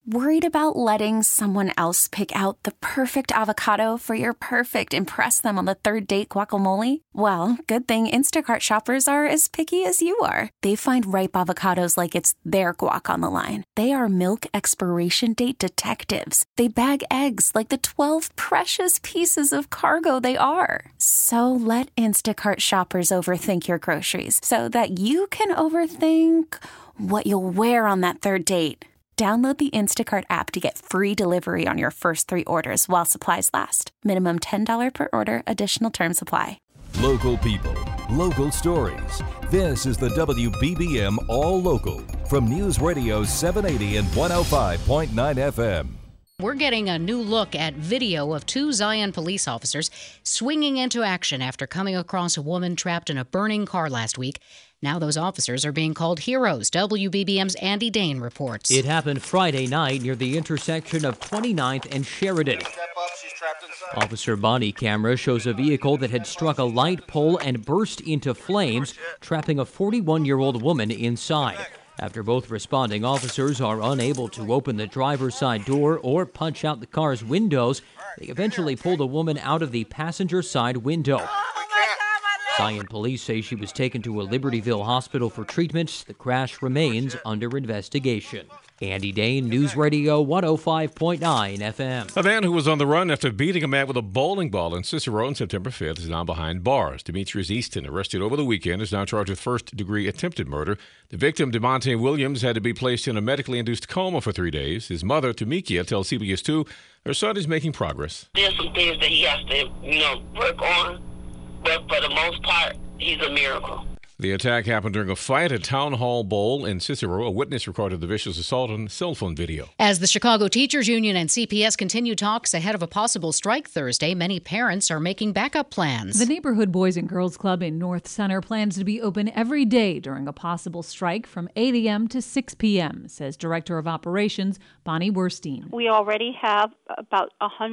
Worried about letting someone else pick out the perfect avocado for your perfect impress them on the third date guacamole? Well, good thing Instacart shoppers are as picky as you are. They find ripe avocados like it's their guac on the line. They are milk expiration date detectives. They bag eggs like the 12 precious pieces of cargo they are. So let Instacart shoppers overthink your groceries so that you can overthink what you'll wear on that third date. Download the Instacart app to get free delivery on your first 3 orders while supplies last. Minimum $10 per order. Additional terms apply. Local people, local stories. This is the WBBM All Local from News Radio 780 and 105.9 FM. We're getting a new look at video of 2 Zion police officers swinging into action after coming across a woman trapped in a burning car last week. Now those officers are being called heroes. WBBM's Andy Dane reports. It happened Friday night near the intersection of 29th and Sheridan. Officer body camera shows a vehicle that had struck a light pole and burst into flames, trapping a 41-year-old woman inside. After both responding officers are unable to open the driver's side door or punch out the car's windows, they eventually pull the woman out of the passenger side window. Zion police say she was taken to a Libertyville hospital for treatment. The crash remains under investigation. Andy Dane, News Radio 105.9 FM. A man who was on the run after beating a man with a bowling ball in Cicero on September 5th is now behind bars. Demetrius Easton, arrested over the weekend, is now charged with first-degree attempted murder. The victim, DeMonte Williams, had to be placed in a medically induced coma for 3 days. His mother, Tamikia, tells CBS 2 her son is making progress. There's some things that he has to, work on, but for the most part, he's a miracle. The attack happened during a fight at Town Hall Bowl in Cicero. A witness recorded the vicious assault on cell phone video. As the Chicago Teachers Union and CPS continue talks ahead of a possible strike Thursday, many parents are making backup plans. The Neighborhood Boys and Girls Club in North Center plans to be open every day during a possible strike from 8 a.m. to 6 p.m., says Director of Operations Bonnie Werstein. We already have about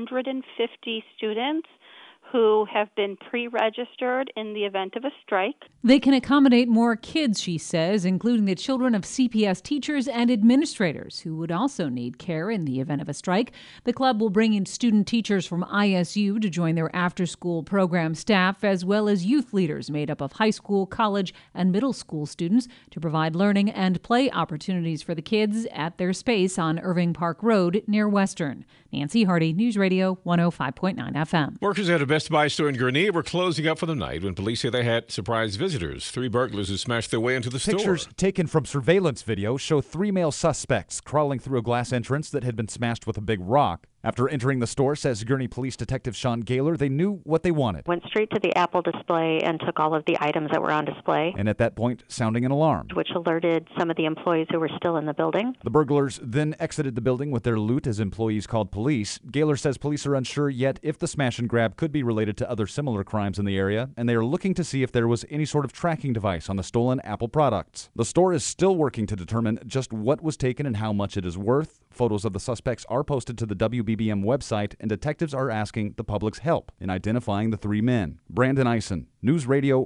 150 students who have been pre-registered in the event of a strike. They can accommodate more kids, she says, including the children of CPS teachers and administrators who would also need care in the event of a strike. The club will bring in student teachers from ISU to join their after-school program staff, as well as youth leaders made up of high school, college, and middle school students to provide learning and play opportunities for the kids at their space on Irving Park Road near Western. Nancy Hardy, News Radio 105.9 FM. Workers at a Best Buy store in Gurnee were closing up for the night when police say they had surprise visitors. 3 burglars who smashed their way into the store. Pictures taken from surveillance video show 3 male suspects crawling through a glass entrance that had been smashed with a big rock. After entering the store, says Gurnee Police Detective Sean Gaylor, they knew what they wanted. Went straight to the Apple display and took all of the items that were on display. And at that point, sounding an alarm, which alerted some of the employees who were still in the building. The burglars then exited the building with their loot as employees called police. Gaylor says police are unsure yet if the smash and grab could be related to other similar crimes in the area, and they are looking to see if there was any sort of tracking device on the stolen Apple products. The store is still working to determine just what was taken and how much it is worth. Photos of the suspects are posted to the WBBM website, and detectives are asking the public's help in identifying the 3 men. Brandon Eisen, News Radio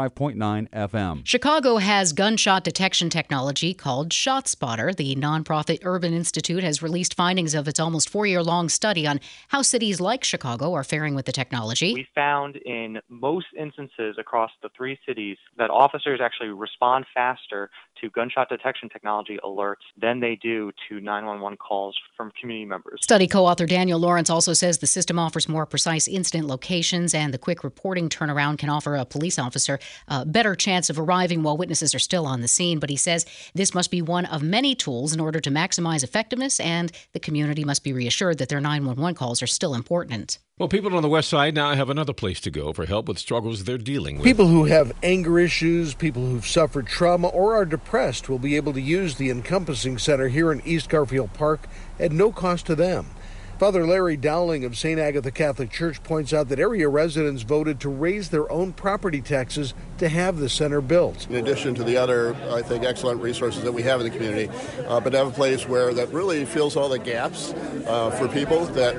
105.9 FM. Chicago has gunshot detection technology called ShotSpotter. The nonprofit Urban Institute has released findings of its almost 4-year-long study on how cities like Chicago are faring with the technology. We found in most instances across the 3 cities that officers actually respond faster to gunshot detection technology alerts than they do to 911 calls from community members. Study co-author Daniel Lawrence also says the system offers more precise incident locations, and the quick reporting turnaround can offer a police officer a better chance of arriving while witnesses are still on the scene. But he says this must be one of many tools in order to maximize effectiveness, and the community must be reassured that their 911 calls are still important. Well, people on the West Side now have another place to go for help with struggles they're dealing with. People who have anger issues, people who've suffered trauma, or are depressed will be able to use the Encompassing Center here in East Garfield Park at no cost to them. Father Larry Dowling of St. Agatha Catholic Church points out that area residents voted to raise their own property taxes to have the center built. In addition to the other, I think, excellent resources that we have in the community, but to have a place where that really fills all the gaps for people that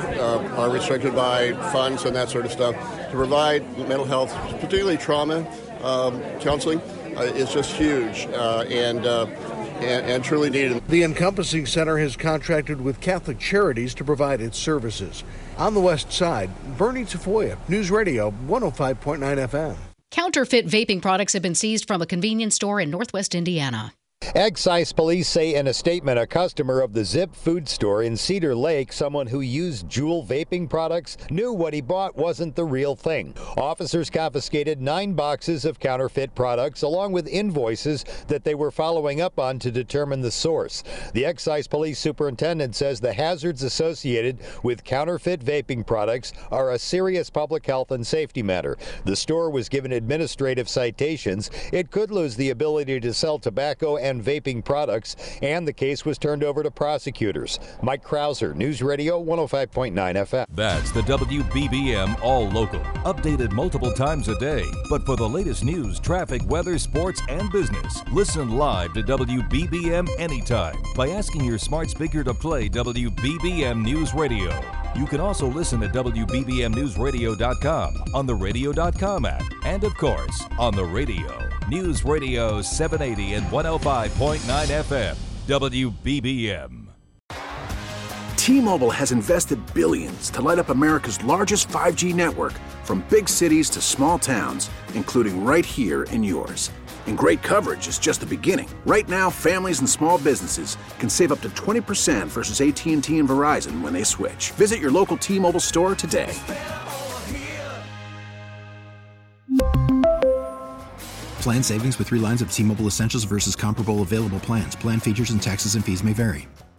are restricted by funds and that sort of stuff, to provide mental health, particularly trauma counseling, is just huge. and truly needed. The Encompassing Center has contracted with Catholic Charities to provide its services. On the west side, Bernie Tafoya, News Radio 105.9 FM. Counterfeit vaping products have been seized from a convenience store in northwest Indiana. Excise police say in a statement a customer of the Zip food store in Cedar Lake, someone who used Juul vaping products, knew what he bought wasn't the real thing. Officers confiscated 9 boxes of counterfeit products along with invoices that they were following up on to determine the source. The excise police superintendent says the hazards associated with counterfeit vaping products are a serious public health and safety matter. The store was given administrative citations. It could lose the ability to sell tobacco and vaping products, and the case was turned over to prosecutors. Mike Krauser, News Radio 105.9 FM. That's the WBBM All Local. Updated multiple times a day. But for the latest news, traffic, weather, sports, and business, listen live to WBBM anytime by asking your smart speaker to play WBBM News Radio. You can also listen at WBBMNewsRadio.com, on the Radio.com app, and of course, on the radio. News Radio 780 and 105.9 FM, WBBM. T-Mobile has invested billions to light up America's largest 5G network, from big cities to small towns, including right here in yours. And great coverage is just the beginning. Right now, families and small businesses can save up to 20% versus AT&T and Verizon when they switch. Visit your local T-Mobile store today. Plan savings with 3 lines of T-Mobile Essentials versus comparable available plans. Plan features and taxes and fees may vary.